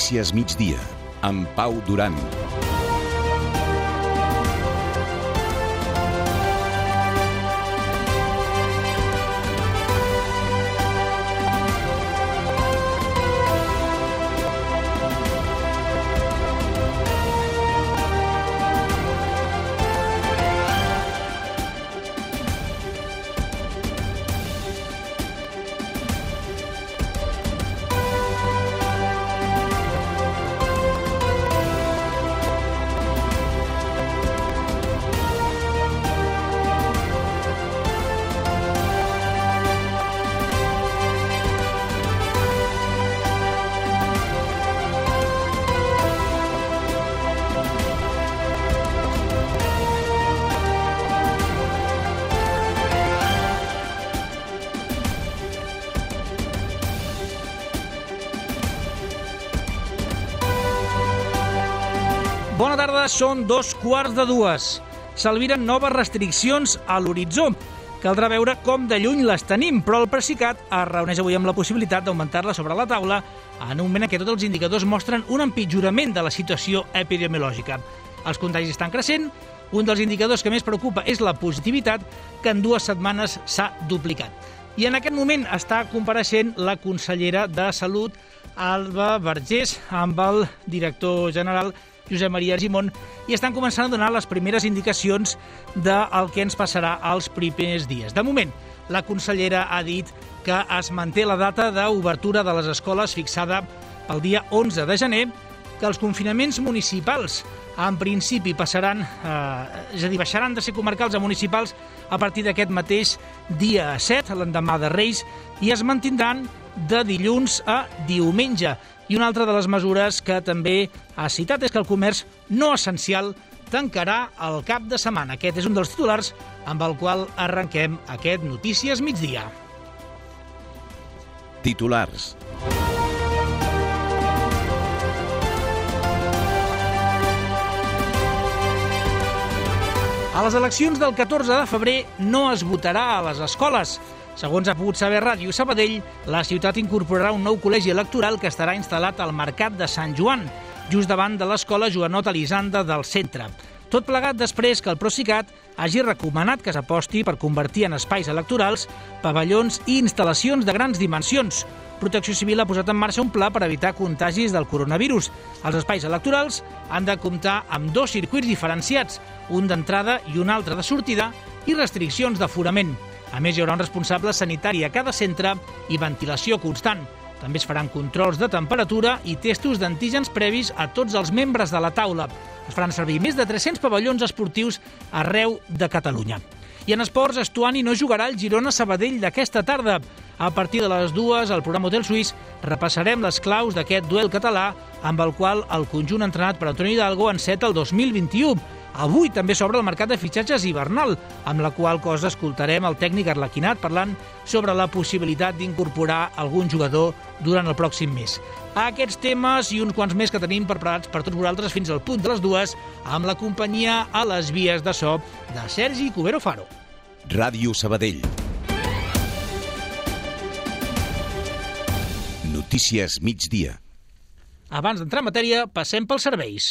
Notícies Migdia, amb Pau Duran. Bona tarda, són 2:15. S'albiren noves restriccions a l'horitzó. Caldrà veure com de lluny les tenim, però el Procicat es reuneix avui amb la possibilitat d'augmentar-la sobre la taula en un moment en què tots els indicadors mostren un empitjorament de la situació epidemiològica. Els contagis estan creixent, un dels indicadors que més preocupa és la positivitat, que en 2 setmanes s'ha duplicat. I en aquest moment està compareixent la consellera de Salut, Alba Vergés, amb el director general Josep Maria Argimon, i estan començant a donar les primeres indicacions del que ens passarà els primers dies. De moment, la consellera ha dit que es manté la data d'obertura de les escoles fixada pel dia 11 de gener, que els confinaments municipals en principi passaran, és a dir, baixaran de ser comarcals a municipals a partir d'aquest mateix dia 7, l'endemà de Reis, i es mantindran de dilluns a diumenge. I una altra de les mesures que també ha citat és que el comerç no essencial tancarà el cap de setmana. Aquest és un dels titulars amb el qual arrenquem aquest Notícies Migdia. Titulars. A les eleccions del 14 de febrer no es votarà a les escoles. Segons ha pogut saber Ràdio Sabadell, la ciutat incorporarà un nou col·legi electoral que estarà instal·lat al Mercat de Sant Joan, just davant de l'escola Joanot Elisanda del centre. Tot plegat després que el Procicat hagi recomanat que s'aposti per convertir en espais electorals pavellons i instal·lacions de grans dimensions. Protecció Civil ha posat en marxa un pla per evitar contagis del coronavirus. Els espais electorals han de comptar amb 2 circuits diferenciats, un d'entrada i un altre de sortida, i restriccions d'aforament. A més, hi haurà un responsable sanitari a cada centre i ventilació constant. També es faran controls de temperatura i testos d'antígens previs a tots els membres de la taula. Es faran servir més de 300 pavellons esportius arreu de Catalunya. I en esports, Estuani no jugarà el Girona-Sabadell d'aquesta tarda. A partir de les 2, al programa Hotel Suís, repassarem les claus d'aquest duel català amb el qual el conjunt entrenat per Antoni Hidalgo enceta el 2021. Avui també s'obre el mercat de fitxatges hivernal, amb la qual cosa escoltarem el tècnic arlequinat parlant sobre la possibilitat d'incorporar algun jugador durant el pròxim mes. Aquests temes i uns quants més que tenim preparats per tots vosaltres fins al punt de les 2, amb la companyia a les vies de so de Sergi Cubero Faro. Ràdio Sabadell. Notícies Migdia. Abans d'entrar en matèria, passem pels serveis.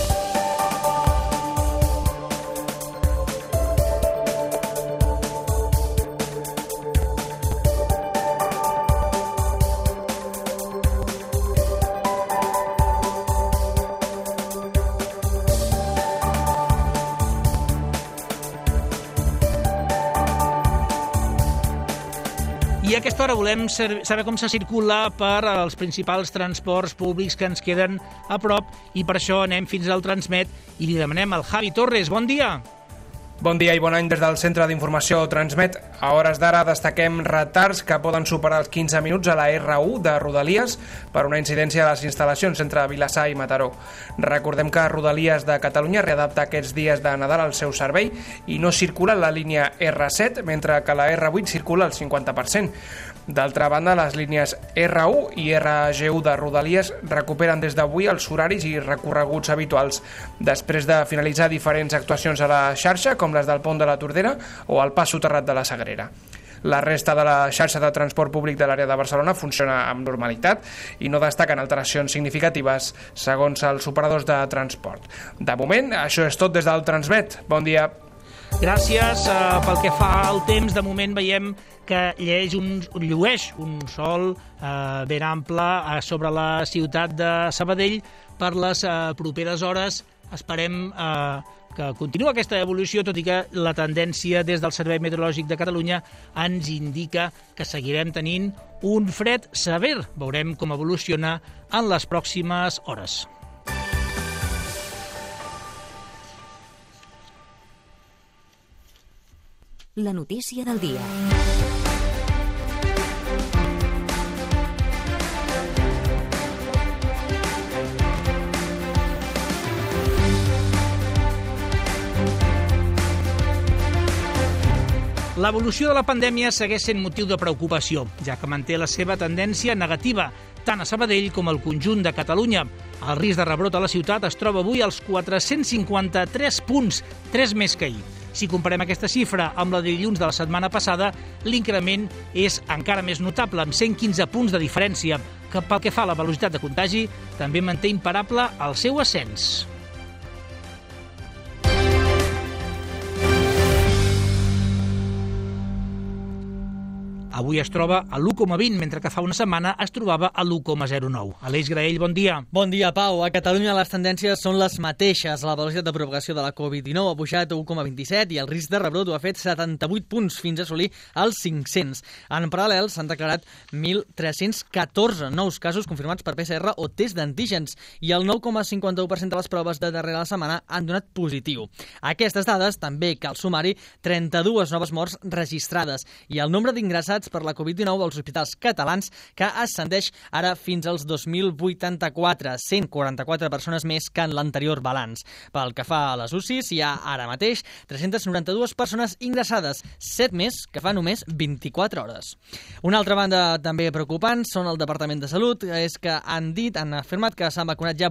I a aquesta hora volem saber com se circula per als principals transports públics que ens queden a prop, i per això anem fins al Transmet i li demanem al Javi Torres. Bon dia! Bon dia i bon any des del Centre d'Informació Transmet. A hores d'ara destaquem retards que poden superar els 15 minuts a la R1 de Rodalies per una incidència de les instal·lacions entre Vilassar i Mataró. Recordem que Rodalies de Catalunya readapta aquests dies de Nadal el seu servei i no circula la línia R7, mentre que la R8 circula el 50%. D'altra banda, les línies R1 i RG1 de Rodalies recuperen des d'avui els horaris i recorreguts habituals, després de finalitzar diferents actuacions a la xarxa, com les del Pont de la Tordera o el Pas Soterrat de la Sagrera. La resta de la xarxa de transport públic de l'àrea de Barcelona funciona amb normalitat i no destaquen alteracions significatives segons els operadors de transport. De moment, això és tot des del Transmet. Bon dia. Gràcies. Pel que fa al temps, de moment veiem que llueix un sol ben ample sobre la ciutat de Sabadell per les properes hores. Esperem que continua aquesta evolució, tot i que la tendència des del Servei Meteorològic de Catalunya ens indica que seguirem tenint un fred sever. Veurem com evoluciona en les pròximes hores. La notícia del dia. L'evolució de la pandèmia segueix sent motiu de preocupació, ja que manté la seva tendència negativa, tant a Sabadell com al conjunt de Catalunya. El risc de rebrot a la ciutat es troba avui als 453 punts, 3 més que ahir. Si comparem aquesta xifra amb la de dilluns de la setmana passada, l'increment és encara més notable, amb 115 punts de diferència, que pel que fa a la velocitat de contagi, també manté imparable el seu ascens. Avui es troba a l'1,20, mentre que fa una setmana es trobava a l'1,09. Aleix Graell, bon dia. Bon dia, Pau. A Catalunya les tendències són les mateixes. La velocitat de propagació de la Covid-19 ha pujat a 1,27 i el risc de rebrot ho ha fet 78 punts fins a assolir els 500. En paral·lel s'han declarat 1.314 nous casos confirmats per PCR o test d'antígens i el 9,51% de les proves de darrere la setmana han donat positiu. A aquestes dades també cal sumar-hi 32 noves morts registrades i el nombre d'ingressats per la Covid-19 als hospitals catalans, que ascendeix ara fins als 2.084, 144 persones més que en l'anterior balanç. Pel que fa a les UCIs, hi ha ara mateix 392 persones ingressades, 7 més que fa només 24 hores. Una altra banda també preocupant són el Departament de Salut, és que han afirmat que s'han vacunat ja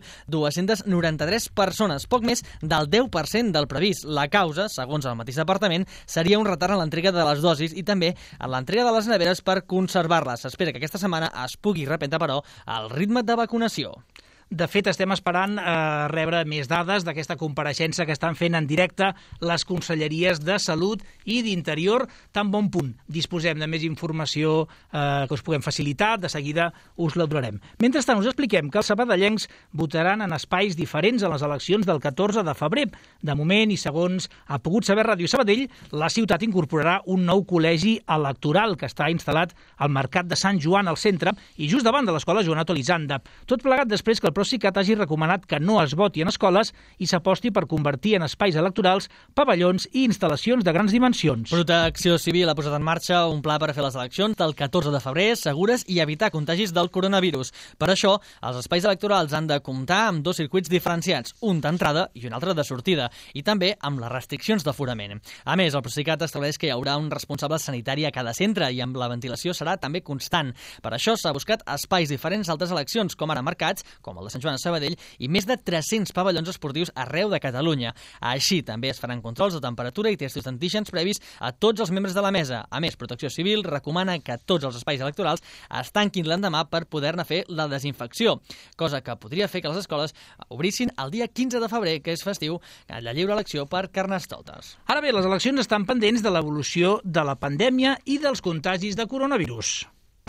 8.293 persones, poc més del 10% del previst. La causa, segons el mateix departament, seria un retard en l'entrega de les dosis i també en l'entrega de les neveres per conservar-les. S'espera que aquesta setmana es pugui reprendre, però, el ritme de vacunació. De fet, estem esperant rebre més dades d'aquesta compareixença que estan fent en directe les conselleries de Salut i d'Interior. Tan bon punt disposem de més informació que us puguem facilitar, de seguida us la donarem. Mentrestant, us expliquem que els sabadellencs votaran en espais diferents en les eleccions del 14 de febrer. De moment, i segons ha pogut saber Ràdio Sabadell, la ciutat incorporarà un nou col·legi electoral que està instal·lat al Mercat de Sant Joan, al centre, i just davant de l'escola Joanato Elisanda. Tot plegat després que el Procicat hagi recomanat que no es voti en escoles i s'aposti per convertir en espais electorals pavellons i instal·lacions de grans dimensions. Protecció Civil ha posat en marxa un pla per fer les eleccions del 14 de febrer segures i evitar contagis del coronavirus. Per això, els espais electorals han de comptar amb 2 circuits diferenciats, un d'entrada i un altre de sortida, i també amb les restriccions d'aforament. A més, el Procicat estableix que hi haurà un responsable sanitari a cada centre i amb la ventilació serà també constant. Per això s'ha buscat espais diferents a altres eleccions, com ara mercats, com el de Sant Joan a Sabadell, i més de 300 pavellons esportius arreu de Catalunya. Així també es faran controls de temperatura i testos d'antígens previs a tots els membres de la mesa. A més, Protecció Civil recomana que tots els espais electorals es tanquin l'endemà per poder-ne fer la desinfecció, cosa que podria fer que les escoles obrissin el dia 15 de febrer, que és festiu, la lliure elecció per Carnestoltes. Ara bé, les eleccions estan pendents de l'evolució de la pandèmia i dels contagis de coronavirus.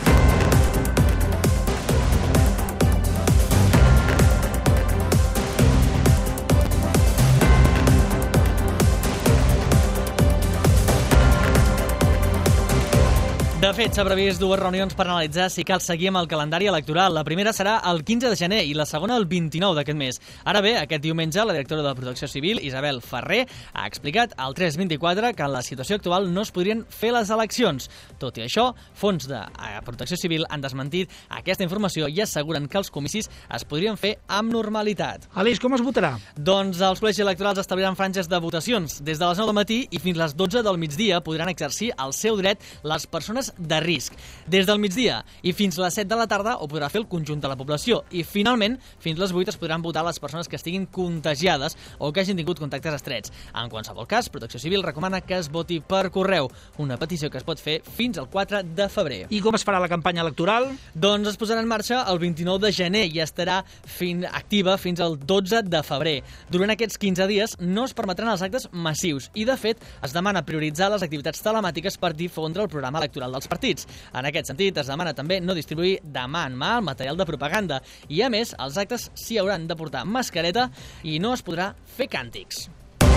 De fet, s'ha previst 2 reunions per analitzar si cal seguir amb el calendari electoral. La primera serà el 15 de gener i la segona el 29 d'aquest mes. Ara bé, aquest diumenge, la directora de Protecció Civil, Isabel Ferrer, ha explicat al 324 que en la situació actual no es podrien fer les eleccions. Tot i això, fons de Protecció Civil han desmentit aquesta informació i asseguren que els comicis es podrien fer amb normalitat. Aleix, com es votarà? Doncs els col·legis electorals establiran franges de votacions. Des de les 9 del matí i fins les 12 del migdia podran exercir el seu dret les persones de risc. Des del migdia i fins les 7 de la tarda ho podrà fer el conjunt de la població i, finalment, fins les 8 es podran votar les persones que estiguin contagiades o que hagin tingut contactes estrets. En qualsevol cas, Protecció Civil recomana que es voti per correu, una petició que es pot fer fins al 4 de febrer. I com es farà la campanya electoral? Doncs es posarà en marxa el 29 de gener i estarà activa fins al 12 de febrer. Durant aquests 15 dies no es permetran els actes massius i, de fet, es demana prioritzar les activitats telemàtiques per difondre el programa electoral dels partits. En aquest sentit, es demana també no distribuir de mà en mà el material de propaganda i, a més, els actes s'hi hauran de portar mascareta i no es podrà fer càntics.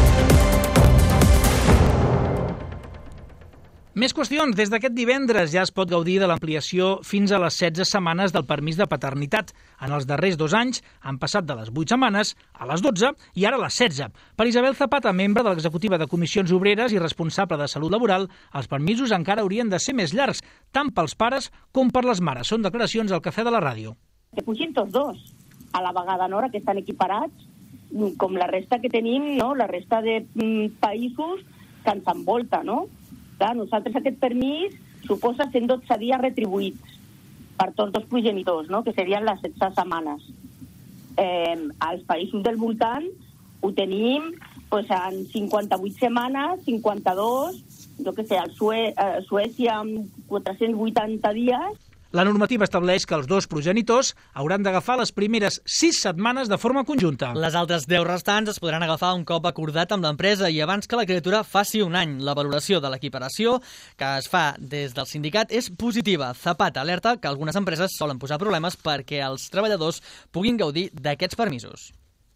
Més qüestions. Des d'aquest divendres ja es pot gaudir de l'ampliació fins a les 16 setmanes del permís de paternitat. En els darrers 2 anys han passat de les 8 setmanes a les 12 i ara a les 16. Per Isabel Zapata, membre de l'executiva de Comissions Obreres i responsable de Salut Laboral, els permisos encara haurien de ser més llargs, tant pels pares com per les mares. Són declaracions al Cafè de la Ràdio. Que pugin tots dos a la vegada, no?, que estan equiparats, com la resta que tenim, no?, la resta de països que ens envolta, no? Clar, nosaltres aquest permís suposa 112 dies retribuïts per tots dos progenitors, no?, que serien les 16 setmanes. Als països del voltant ho tenim en 58 setmanes, 52, jo què sé, a Suècia amb 480 dies. La normativa estableix que els dos progenitors hauran d'agafar les primeres 6 setmanes de forma conjunta. Les altres 10 restants es podran agafar un cop acordat amb l'empresa i abans que la criatura faci un any. La valoració de l'equiparació que es fa des del sindicat és positiva. Zapata alerta que algunes empreses solen posar problemes perquè els treballadors puguin gaudir d'aquests permisos.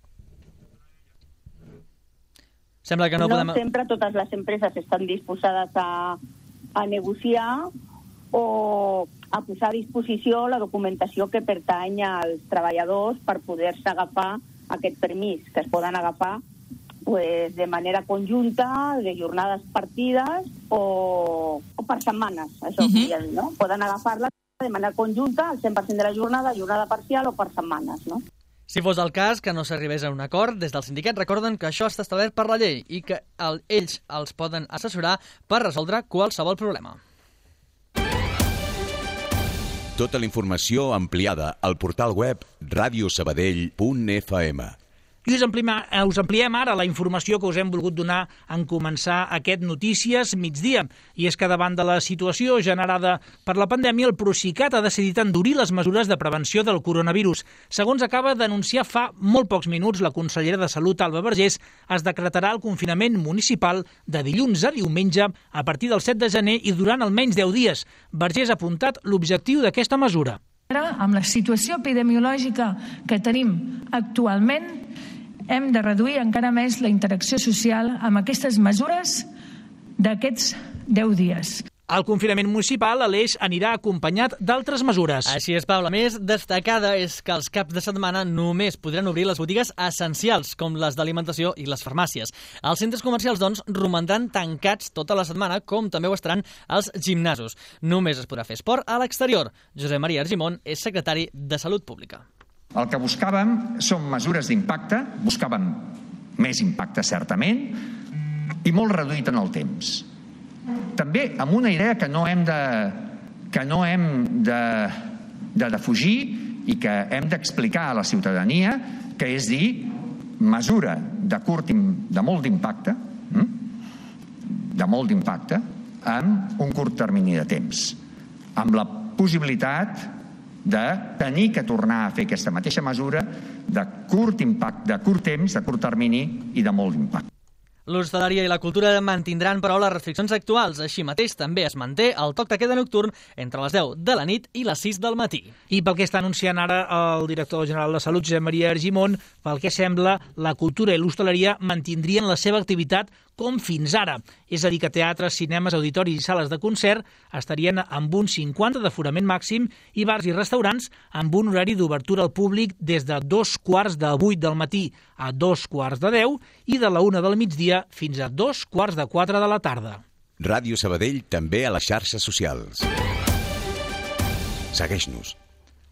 Sembla que no podem... sempre totes les empreses estan disposades a negociar o a posar a disposició la documentació que pertany als treballadors per poder-se agafar aquest permís, que es poden agafar de manera conjunta, de jornades partides o per setmanes, això no? Poden agafar-la de manera conjunta, al 100% de la jornada parcial o per setmanes, no? Si fos el cas que no s'arribés a un acord, des del sindicat recorden que això està establert per la llei i que ells els poden assessorar per resoldre qualsevol problema. Tota la informació ampliada al portal web radiosabadell.fm. I us ampliem ara la informació que us hem volgut donar en començar aquest Notícies Migdia. I és que davant de la situació generada per la pandèmia, el Procicat ha decidit endurir les mesures de prevenció del coronavirus. Segons acaba d'anunciar fa molt pocs minuts la consellera de Salut, Alba Vergés, es decretarà el confinament municipal de dilluns a diumenge a partir del 7 de gener i durant almenys 10 dies. Vergés ha apuntat l'objectiu d'aquesta mesura. Amb la situació epidemiològica que tenim actualment, hem de reduir encara més la interacció social amb aquestes mesures d'aquests 10 dies. El confinament municipal, a l'Eix, anirà acompanyat d'altres mesures. Així és, Pau. La més destacada és que els caps de setmana només podran obrir les botigues essencials, com les d'alimentació i les farmàcies. Els centres comercials, doncs, romandran tancats tota la setmana, com també ho estaran els gimnasos. Només es podrà fer esport a l'exterior. Josep Maria Argimon és secretari de Salut Pública. El que buscàvem són mesures d'impacte, buscàvem més impacte certament i molt reduït en el temps. També amb una idea que no hem de defugir i que hem d'explicar a la ciutadania, que és dir, mesura de molt d'impacte amb un curt termini de temps, amb la possibilitat de tenir que tornar a fer aquesta mateixa mesura de curt impacte, de curt temps, de curt termini i de molt impacte. L'hostaleria i la cultura mantindran, però, les restriccions actuals. Així mateix, també es manté el toc de queda nocturn entre les 10 de la nit i les 6 del matí. I pel que està anunciant ara el director general de Salut, Josep Maria Argimon, pel que sembla, la cultura i l'hostaleria mantindrien la seva activitat com fins ara. És a dir, que teatres, cinemes, auditoris i sales de concert estarien amb un 50 d'aforament màxim i bars i restaurants amb un horari d'obertura al públic des de 2:45 del matí a 2:10 i de la 1 del migdia fins a 3:45 de la tarda. Ràdio Sabadell també a les xarxes socials. Segueix-nos.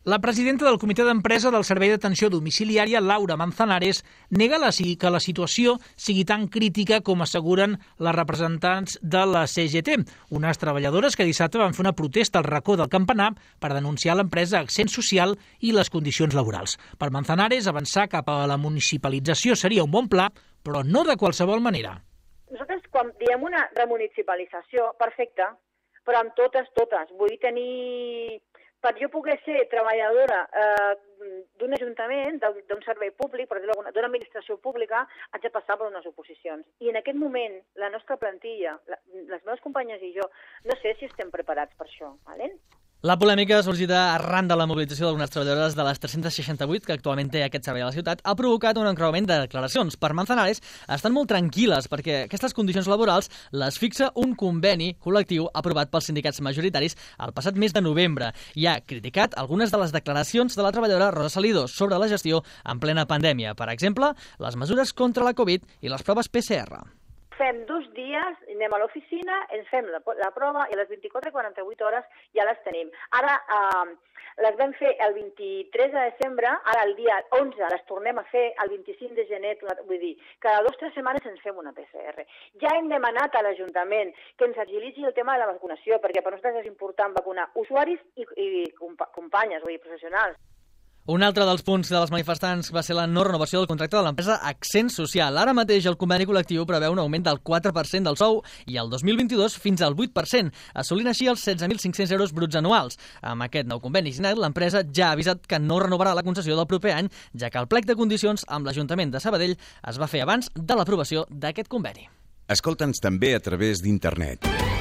La presidenta del Comitè d'Empresa del Servei d'Atenció Domiciliària, Laura Manzanares, nega que la situació sigui tan crítica com asseguren les representants de la CGT, unes treballadores que dissabte van fer una protesta al racó del Campanar per denunciar l'empresa Accent Social i les condicions laborals. Per Manzanares, avançar cap a la municipalització seria un bon pla, però no de qualsevol manera. Nosaltres, quan diem una remunicipalització, perfecte, però amb totes, vull tenir... Per jo poder ser treballadora d'un ajuntament, d'un servei públic, per dir-ho, d'una administració pública, haig de passar per unes oposicions. I en aquest moment, la nostra plantilla, les meves companyes i jo, no sé si estem preparats per això, d'acord? La polèmica sorgida arran de la mobilització d'algunes treballadores de les 368 que actualment té aquest servei a la ciutat ha provocat un encreuament de declaracions. Per Manzanares estan molt tranquil·les perquè aquestes condicions laborals les fixa un conveni col·lectiu aprovat pels sindicats majoritaris el passat mes de novembre i ha criticat algunes de les declaracions de la treballadora Rosa Salido sobre la gestió en plena pandèmia. Per exemple, les mesures contra la Covid i les proves PCR. Fem 2 dies, anem a l'oficina, ens fem la prova i a les 24 i 48 hores ja les tenim. Ara les vam fer el 23 de desembre, ara el dia 11 les tornem a fer el 25 de gener, vull dir, cada 2 o 3 setmanes ens fem una PCR. Ja hem demanat a l'Ajuntament que ens agilitzi el tema de la vacunació, perquè per nosaltres és important vacunar usuaris i companyes, vull dir, professionals. Un altre dels punts de les manifestants va ser la no renovació del contracte de l'empresa Accent Social. Ara mateix el conveni col·lectiu preveu un augment del 4% del sou i el 2022 fins al 8%, assolint així els 16.500 euros bruts anuals. Amb aquest nou conveni signat, l'empresa ja ha avisat que no renovarà la concessió del proper any, ja que el plec de condicions amb l'Ajuntament de Sabadell es va fer abans de l'aprovació d'aquest conveni. Escolta'ns també a través d'internet.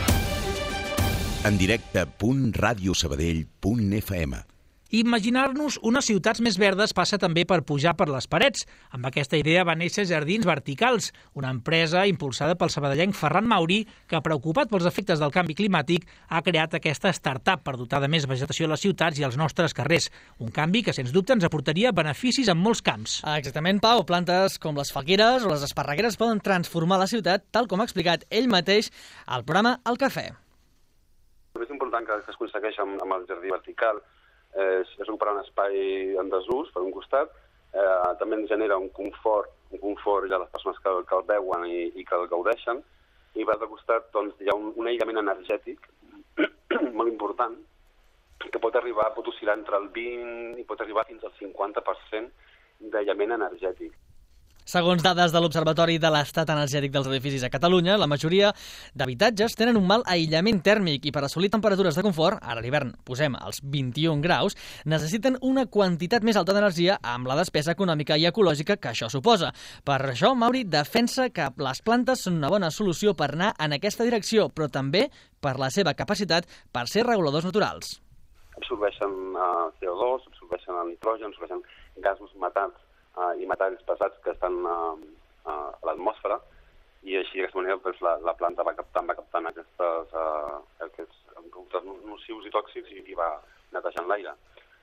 En directe .radiosabadell.fm. Imaginar-nos unes ciutats més verdes passa també per pujar per les parets. Amb aquesta idea va néixer Jardins Verticals, una empresa impulsada pel sabadellenc Ferran Mauri, que, preocupat pels efectes del canvi climàtic, ha creat aquesta startup per dotar de més vegetació a les ciutats i als nostres carrers. Un canvi que, sens dubte, ens aportaria beneficis en molts camps. Exactament, Pau. Plantes com les falgueres o les esparregueres poden transformar la ciutat, tal com ha explicat ell mateix al programa El Cafè. El més important que es aconsegueix amb el jardí vertical és recuperar un espai en desús, per un costat, també ens genera un confort ja a les persones que el veuen i que el gaudeixen, i per l'altre costat doncs, hi ha un aïllament energètic molt important que pot oscil·lar entre el 20 i pot arribar fins al 50% d'aïllament energètic. Segons dades de l'Observatori de l'Estat Energètic dels Edificis a Catalunya, la majoria d'habitatges tenen un mal aïllament tèrmic i per assolir temperatures de confort, ara a l'hivern posem els 21 graus, necessiten una quantitat més alta d'energia amb la despesa econòmica i ecològica que això suposa. Per això, Mauri defensa que les plantes són una bona solució per anar en aquesta direcció, però també per la seva capacitat per ser reguladors naturals. Absorbeixen CO2, absorbeixen el nitrogen, absorbeixen gasos matats i metalls pesats que estan a l'atmosfera, i així d'aquesta manera doncs, la planta va captant aquests productes nocius i tòxics i va netejant l'aire.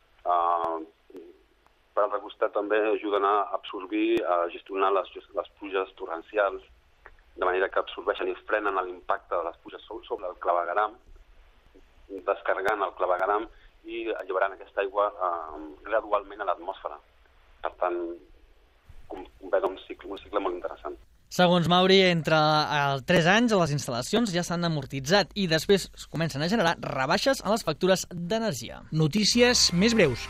Per altre costat també ajuden a absorbir, a gestionar les pluges torrencials, de manera que absorbeixen i frenen l'impacte de les pluges sobre el clavegueram, descarregant el clavegueram i alliberant aquesta aigua gradualment a l'atmosfera. Per tant, ve un cicle molt interessant. Segons Mauri, entre 3 anys les instal·lacions ja s'han amortitzat i després comencen a generar rebaixes a les factures d'energia. Notícies més breus.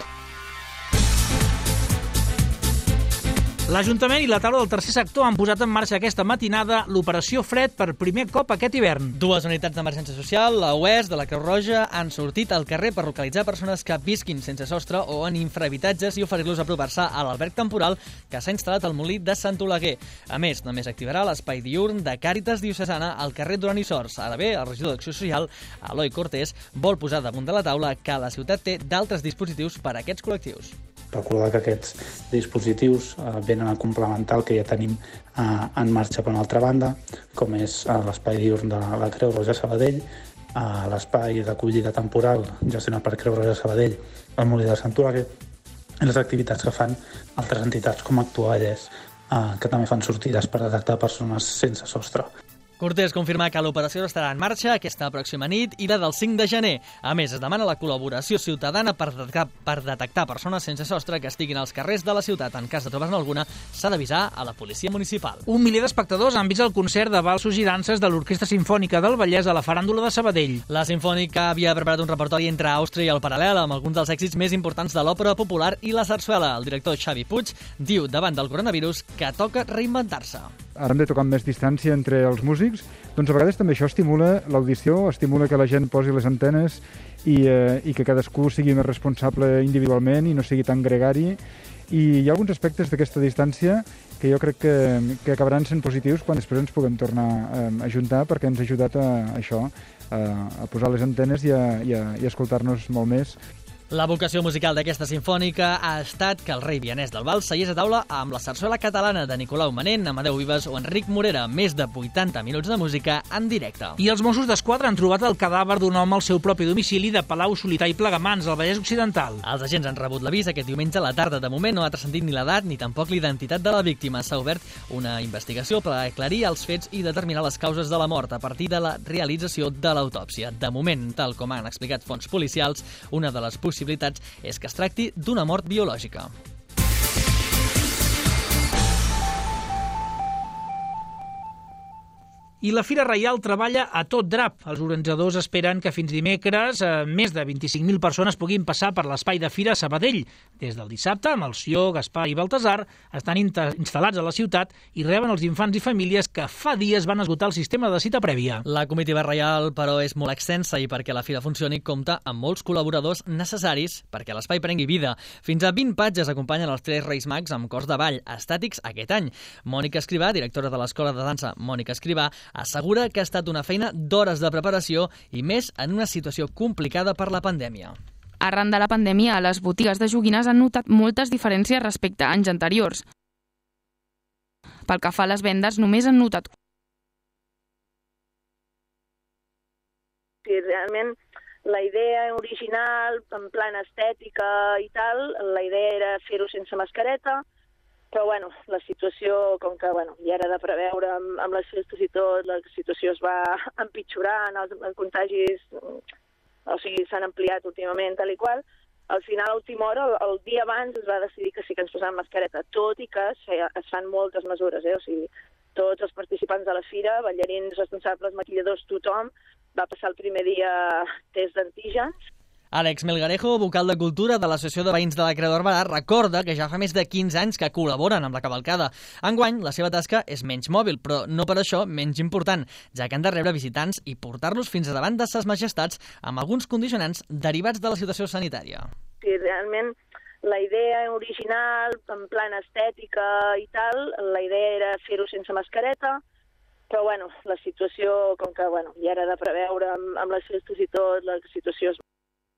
L'Ajuntament i la taula del tercer sector han posat en marxa aquesta matinada l'operació Fred per primer cop aquest hivern. 2 unitats d'emergència social, la UES de la Creu Roja, han sortit al carrer per localitzar persones que visquin sense sostre o en infrahabitatges i oferir-los apropar-se a l'alberg temporal que s'ha instal·lat al molí de Sant Oleguer. A més, també s'activarà l'espai diürn de Càritas Diocesana al carrer Duran i Sors. Ara bé, el regidor d'Acció Social, Eloi Cortés, vol posar damunt de la taula que la ciutat té d'altres dispositius per a aquests col·lectius. Recordar que aquests dispositius venen a complementar el que ja tenim en marxa per una altra banda, com és l'espai diürn de la Creu Roja Sabadell, l'espai d'acollida temporal gestionat per Creu Roja Sabadell, el molí de Sant Oleguer, i les activitats que fan altres entitats com Actualles, que també fan sortides per detectar persones sense sostre. Cortés confirma que l'operació estarà en marxa aquesta pròxima nit i la del 5 de gener. A més, es demana la col·laboració ciutadana per detectar persones sense sostre que estiguin als carrers de la ciutat. En cas de trobar-ne alguna, s'ha d'avisar a la policia municipal. 1 milió d'espectadors han vist el concert de valsos i danses de l'Orquestra Simfònica del Vallès a la Faràndula de Sabadell. La Simfònica havia preparat un repertori entre Àustria i el Paral·lel amb alguns dels èxits més importants de l'òpera popular i la sarsuela. El director Xavi Puig diu, davant del coronavirus, que toca reinventar-se. Ara hem de tocar amb més distància entre els músics, doncs a vegades també això estimula l'audició, estimula que la gent posi les antenes i que cadascú sigui més responsable individualment i no sigui tan gregari. I hi ha alguns aspectes d'aquesta distància que jo crec que acabaran sent positius quan després ens puguem tornar a juntar, perquè ens ha ajudat a posar les antenes i a escoltar-nos molt més. La vocació musical d'aquesta sinfònica ha estat que el rei vienès del Vals seiés a taula amb la sarsuela catalana de Nicolau Manent, Amadeu Vives o Enric Morera, més de 80 minuts de música en directe. I els Mossos d'Esquadra han trobat el cadàver d'un home al seu propi domicili de Palau Solità i Plegamans, al Vallès Occidental. Els agents han rebut l'avís aquest diumenge a la tarda. De moment no ha transcendit ni l'edat ni tampoc l'identitat de la víctima. S'ha obert una investigació per aclarir els fets i determinar les causes de la mort a partir de la realització de l'autòpsia. De moment, tal com han explicat fonts policials, una de les possibilitats és que es tracti d'una mort biològica. I la Fira Reial treballa a tot drap. Els organitzadors esperen que fins dimecres més de 25.000 persones puguin passar per l'espai de Fira a Sabadell. Des del dissabte, Melcior, Gaspar i Baltasar estan instal·lats a la ciutat i reben els infants i famílies que fa dies van esgotar el sistema de cita prèvia. La comitiva reial, però, és molt extensa i perquè la Fira funcioni compta amb molts col·laboradors necessaris perquè l'espai prengui vida. Fins a 20 patges acompanyen els 3 Reis Mags amb cors de ball estàtics aquest any. Mònica Escrivà, directora de l'Escola de Dansa Mònica Escrivà, assegura que ha estat una feina d'hores de preparació i més en una situació complicada per la pandèmia. Arran de la pandèmia, les botigues de joguines han notat moltes diferències respecte a anys anteriors. Pel que fa a les vendes, només han notat... Sí, realment la idea original, en plan estètica i tal, la idea era fer-ho sense mascareta, però bueno, la situació, com que ja era de preveure amb les festes i tot, la situació es va empitjorant, els contagis s'han ampliat últimament, tal i qual. Al final, a última hora, el dia abans es va decidir que sí que ens posàvem mascareta, tot i que es fan moltes mesures, o sigui, tots els participants de la fira, ballarins, responsables, maquilladors, tothom, va passar el primer dia test d'antígens. Àlex Melgarejo, vocal de Cultura de l'Associació de Veïns de la Creu d'Barberà, recorda que ja fa més de 15 anys que col·laboren amb la cavalcada. Enguany, la seva tasca és menys mòbil, però no per això menys important, ja que han de rebre visitants i portar-los fins a davant de ses majestats amb alguns condicionants derivats de la situació sanitària. Sí, realment la idea original, en plan estètica i tal, la idea era fer-ho sense mascareta, però bueno, la situació, com que ja era de preveure amb les festes i tot, la situació es...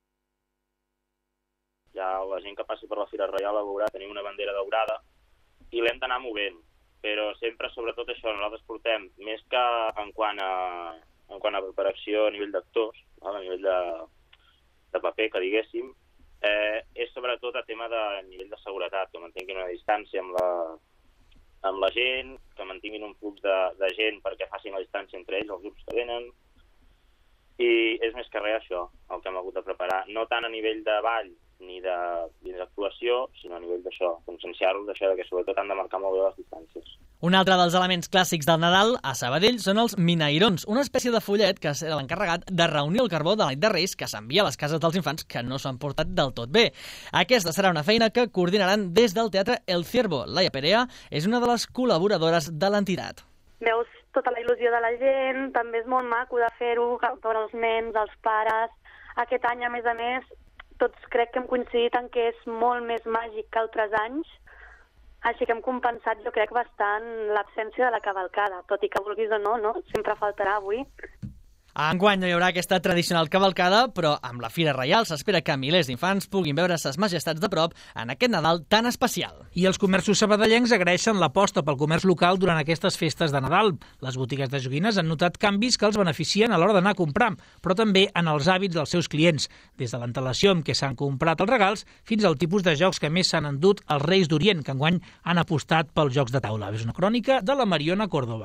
Ja la gent que passi per la Fira Reial la veurà, tenim una bandera daurada i l'hem d'anar movent, però sempre, sobretot això, nosaltres portem, més que en quant a preparació a nivell d'actors, a nivell de paper, que diguéssim, és sobretot a tema de nivell de seguretat, que mantinguin una distància amb la gent, que mantinguin un flux de gent perquè facin la distància entre ells, els grups que venen, i és més que res això, el que hem hagut de preparar, no tant a nivell de ball, ni d'actuació, sinó a nivell d'això, conscienciar-los d'això, que sobretot han de marcar molt bé les distàncies. Un altre dels elements clàssics del Nadal a Sabadell són els minairons, una espècie de follet que serà l'encarregat de reunir el carbó de la nit de Reis que s'envia a les cases dels infants que no s'han portat del tot bé. Aquesta serà una feina que coordinaran des del Teatre El Ciervo. Laia Perea és una de les col·laboradores de l'entitat. Veus tota la il·lusió de la gent, també és molt maco de fer-ho, veure els nens, els pares. Aquest any, a més, tots crec que hem coincidit en que és molt més màgic que altres anys, així que hem compensat, jo crec, bastant l'absència de la cavalcada, tot i que vulguis o no, sempre faltarà avui. Enguany no hi haurà aquesta tradicional cavalcada, però amb la Fira Reial s'espera que milers d'infants puguin veure ses majestats de prop en aquest Nadal tan especial. I els comerços sabadellencs agraeixen l'aposta pel comerç local durant aquestes festes de Nadal. Les botigues de joguines han notat canvis que els beneficien a l'hora d'anar a comprar, però també en els hàbits dels seus clients, des de l'antelació amb què s'han comprat els regals fins al tipus de jocs que més s'han endut els Reis d'Orient, que enguany han apostat pels jocs de taula. És una crònica de la Mariona Córdoba.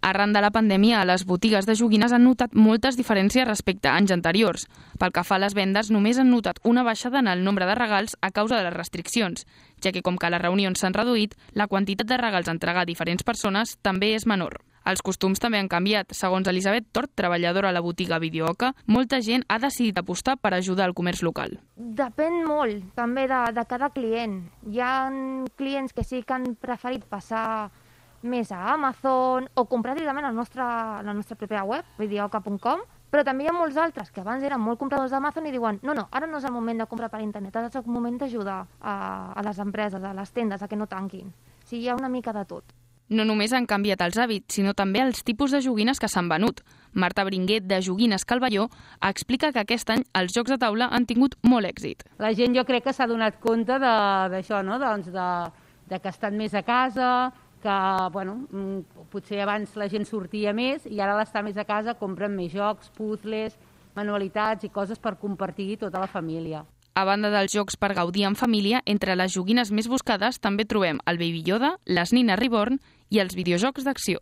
Arran de la pandèmia, les botigues de joguines han notat moltes diferències respecte a anys anteriors. Pel que fa a les vendes, només han notat una baixada en el nombre de regals a causa de les restriccions, ja que com que les reunions s'han reduït, la quantitat de regals a entregar a diferents persones també és menor. Els costums també han canviat. Segons Elisabet Tort, treballadora a la botiga Videoca, molta gent ha decidit apostar per ajudar al comerç local. Depèn molt, també, de cada client. Hi ha clients que sí que han preferit passar més a Amazon o comprar directament a la nostra pròpia web, videoca.com, però també hi ha molts altres que abans eren molt compradors d'Amazon i diuen no, ara no és el moment de comprar per internet, ara és el moment d'ajudar a les empreses, a les tendes, a que no tanquin. O sigui, hi ha una mica de tot. No només han canviat els hàbits, sinó també els tipus de joguines que s'han venut. Marta Bringuet, de Joguines Calvelló, explica que aquest any els jocs de taula han tingut molt èxit. La gent jo crec que s'ha donat compte d'això, no? De que estan més a casa, que potser abans la gent sortia més i ara l'estar més a casa compren més jocs, puzzles, manualitats i coses per compartir tota la família. A banda dels jocs per gaudir en família, entre les joguines més buscades també trobem el Baby Yoda, les Nina Reborn i els videojocs d'acció.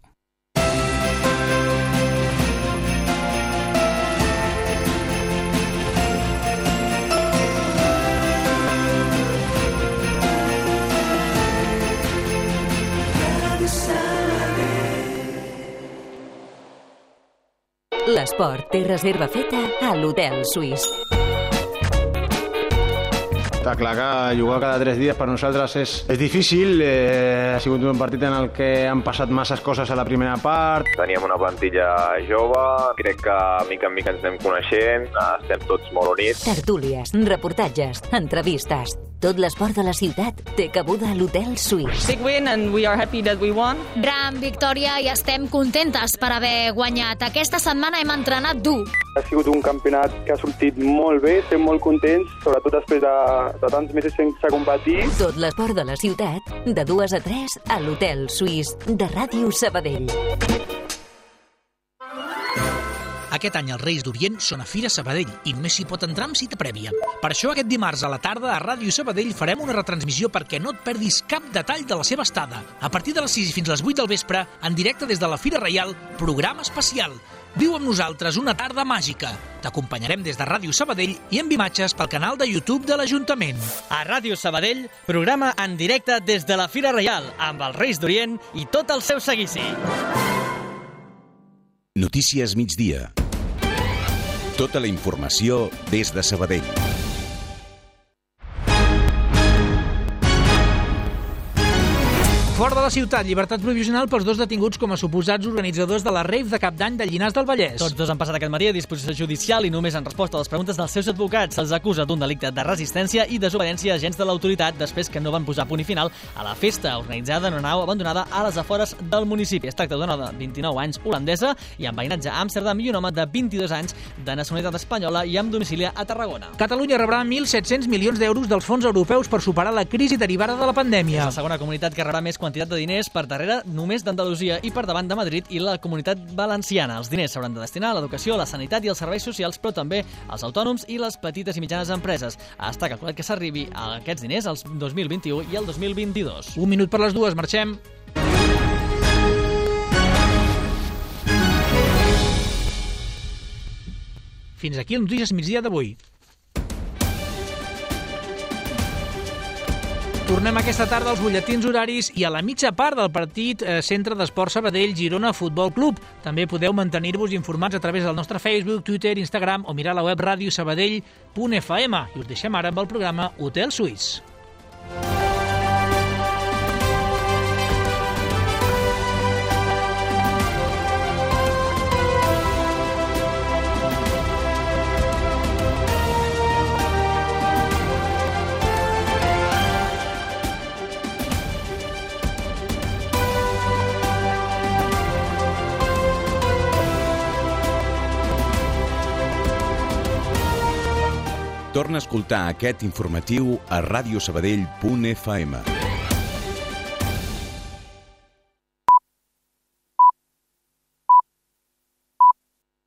L'esport té reserva feta a l'Hotel Suís. Està clar que jugar cada 3 dies per nosaltres és difícil. Ha sigut un partit en el que han passat masses coses a la primera part. Teníem una plantilla jove, crec que mica en mica ens anem coneixent, estem tots molt units. Tertúlies, reportatges, entrevistes. Tot l'esport de la ciutat té cabuda a l'Hotel Suís. Big win and we are happy that we won. Gran victòria i estem contentes per haver guanyat. Aquesta setmana hem entrenat dur. Ha sigut un campionat que ha sortit molt bé, estem molt contents, sobretot després de tants mesos sense competir. Tot l'esport de la ciutat, de 2 a 3 a l'Hotel Suís, de Ràdio Sabadell. Aquest any els Reis d'Orient són a Fira Sabadell i només s'hi pot entrar amb cita prèvia. Per això aquest dimarts a la tarda a Ràdio Sabadell farem una retransmissió perquè no et perdis cap detall de la seva estada. A partir de les 6 fins a les 8 del vespre, en directe des de la Fira Reial, programa especial. Viu amb nosaltres una tarda màgica. T'acompanyarem des de Ràdio Sabadell i amb imatges pel canal de YouTube de l'Ajuntament. A Ràdio Sabadell, programa en directe des de la Fira Reial, amb els Reis d'Orient i tot el seu seguici. Notícies migdia. Tota la informació des de Sabadell. Fora de la ciutat, llibertat provisional pels 2 detinguts com a suposats organitzadors de la rave de Cap d'Any de Llinars del Vallès. Tots 2 han passat aquest matí a disposició judicial i només han respost a les preguntes dels seus advocats. Se'ls acusa d'un delicte de resistència i desobediència a agents de l'autoritat després que no van posar punt i final a la festa organitzada en una nau abandonada a les afores del municipi. Es tracta d'una dona de 29 anys holandesa i amb veïnatge a Amsterdam i un home de 22 anys de nacionalitat espanyola i amb domicili a Tarragona. Catalunya rebrà 1.700 milions d'euros dels fons europeus per superar la crisi derivada de la pandèmia. És la segona comunitat que rebrà més quantitat de diners, per darrere només d'Andalusia i per davant de Madrid i la Comunitat Valenciana. Els diners s'hauran de destinar a l'educació, la sanitat i els serveis socials, però també als autònoms i les petites i mitjanes empreses. Està calculat que s'arribi a aquests diners al 2021 i al 2022. 1 minut per les 2, marxem. Fins aquí el Notícies Migdia d'avui. Tornem aquesta tarda als butlletins horaris i a la mitja part del partit Centre d'Esport Sabadell Girona Futbol Club. També podeu mantenir-vos informats a través del nostre Facebook, Twitter, Instagram o mirar la web radiosabadell.fm. I us deixem ara amb el programa Hotel Suís. Torna a escoltar aquest informatiu a radiosabadell.fm.